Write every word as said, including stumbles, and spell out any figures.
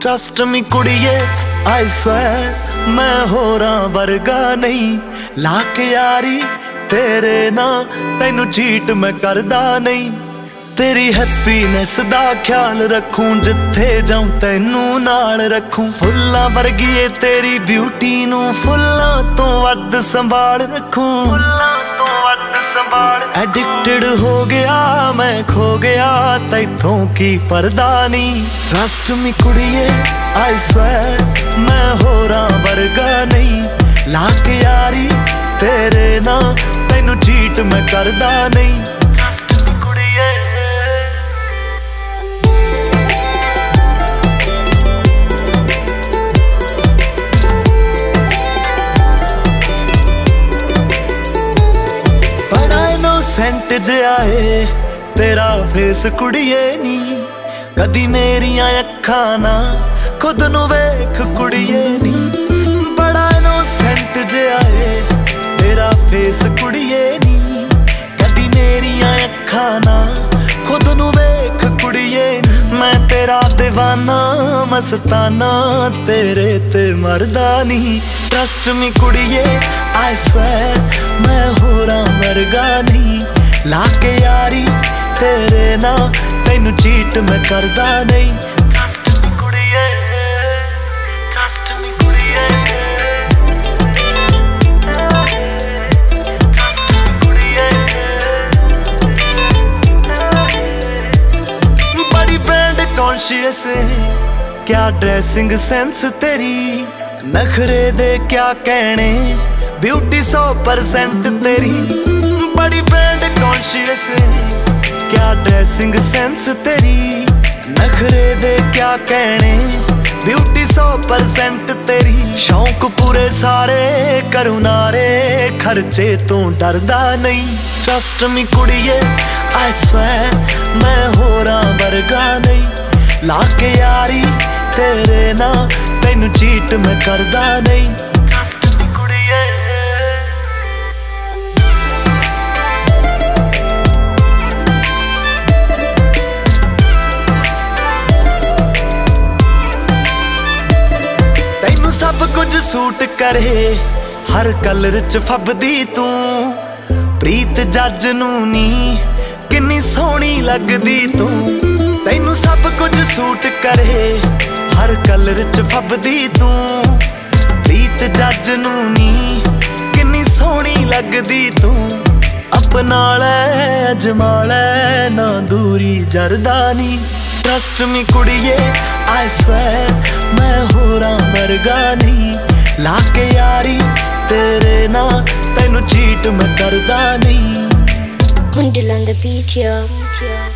Trust me कुड़िए I swear मैं होरा वर्गा नहीं, लाके यारी तेरे ना तैनू चीट मैं करदा नहीं। तेरी हैप्पीनेस दा ख्याल रखूं, जिथे जाऊं तैनू नाल रखूं। फुल्लां वर्गी ए तेरी ब्यूटी नू फुल्लां तो वध संभाल रखूं, फुल्लां तो वध संभाल। एडिक्टेड हो गया मैं खो गया तैथों की पर्दा नहीं। ट्रस्ट मी कुड़िए आई स्वेयर मैं होरा वर्गा नहीं, लाके यारी तेरे ना तैनू चीट मैं करदा नहीं। सेंट जाए तेरा फेस कुड़िए नी, कदी मेरिया अखां ना खुद नू वेख कुड़िए नी। बड़ा नो सेंट जाए तेरा फेस कुड़िए नी, कदी मेरिया अखां ना खुद नू वेख कुड़िए नी। मैं तेरा दीवाना मस्ताना तेरे ते मरदा नहीं। ट्रस्ट मी कुड़िए आई स्वेयर मैं होरा वर्गा नहीं, लाके यारी तेरे ना तैनू चीट मैं करदा नहीं। ट्रस्ट मी कुड़िए ट्रस्ट मी कुड़िए ट्रस्ट मी कुड़िए। बड़ी ब्रांड कॉन्शियस क्या ड्रेसिंग सेंस तेरी, नखरे दे क्या कहने ब्यूटी सौ परसेंट तेरी। बड़ी ब्रांड कॉन्शियस क्या ड्रेसिंग सेंस तेरी, नखरे दे क्या कहने ब्यूटी सौ परसेंट तेरी। शौक पूरे सारे करूं नारे खर्चे तो डरदा नहीं। ट्रस्ट मी कुड़िए आई स्वेयर मैं होरा वर्गा नहीं, लाके यारी तेरे ना तैनू चीट मैं करदा नहीं। सब कुछ सूट करे हर कलर च फबदी तू, प्रीत जज नू नी किन्नी सोहनी लगदी तू। तैनू सब कुछ सूट करे हर कलर च फबदी तू, प्रीत जज नू नी किन्नी सोहनी लगदी तू। अपना लै अजमा लै ना दूरी जरदा नी। ट्रस्ट मी कुड़िए आई स्वेयर मैं होरा वर्गा नहीं, लाके यारी तेरे ना तैनू चीट मैं करदा नहीं। Hundred on the beach, yeah.